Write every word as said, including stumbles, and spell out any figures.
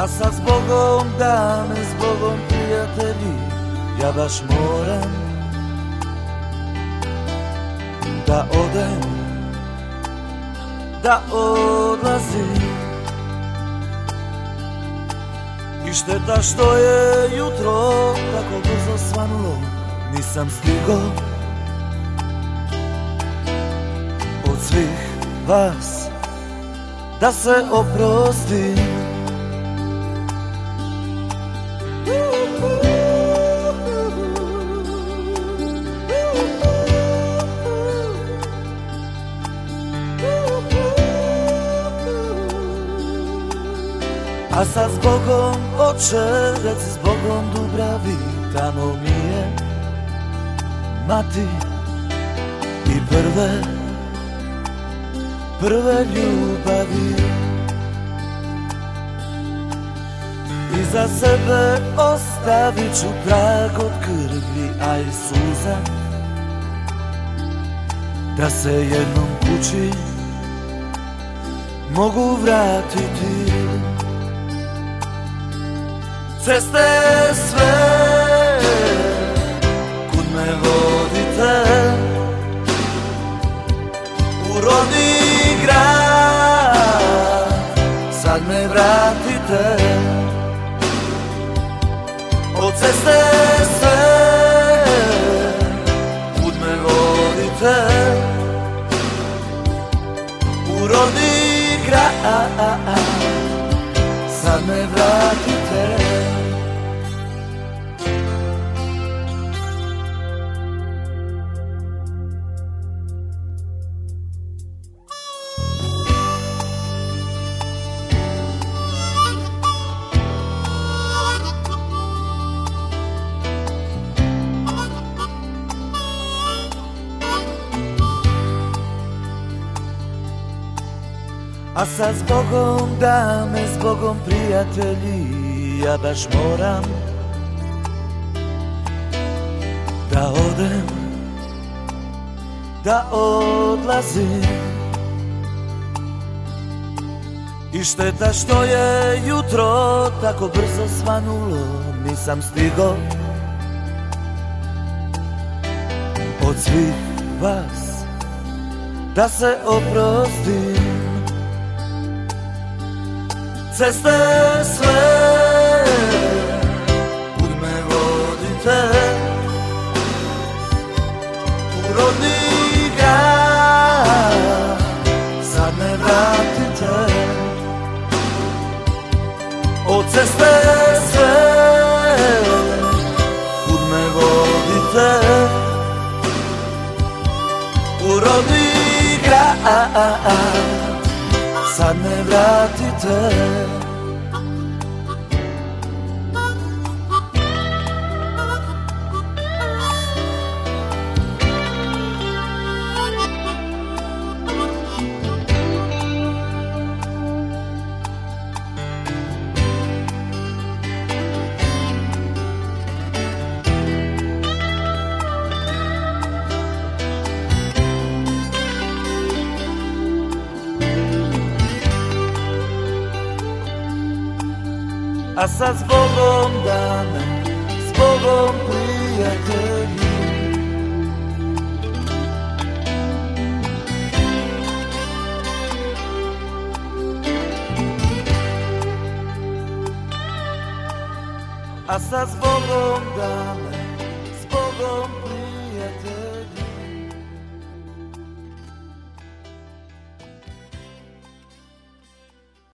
A sad s Bogom dame, s Bogom prijatelji, ja baš moram da odem, da odlazim. I šteta što je jutro tako brzo svanulo, nisam stigo od svih vas da se oprostim. A sad s Bogom oče, reci s Bogom Dubravi, tamo mi je mati i prve, prve ljubavi. Iza sebe ostavit ću trag od krvi, a i suza, da se jednom kući mogu vratiti. Ceste sve, kud me vodite, u rodni grad, sad me vratite. Od ceste sve, kud me vodite, u rodni grad, sad me vratite. A sad s Bogom dame, s Bogom prijatelji, ja baš moram da odem, da odlazim. I šteta što je jutro tako brzo svanulo, nisam stigo od svih vas da se oprostim. Ceste sve, kud me vodite, u rodni grad, sad me vratite. Od ceste sve, kud me vodite, u rodni grad, sad me vratite. A sad s Bogom dame, s Bogom prijatelji. A sad s Bogom dame, s Bogom prijatelji.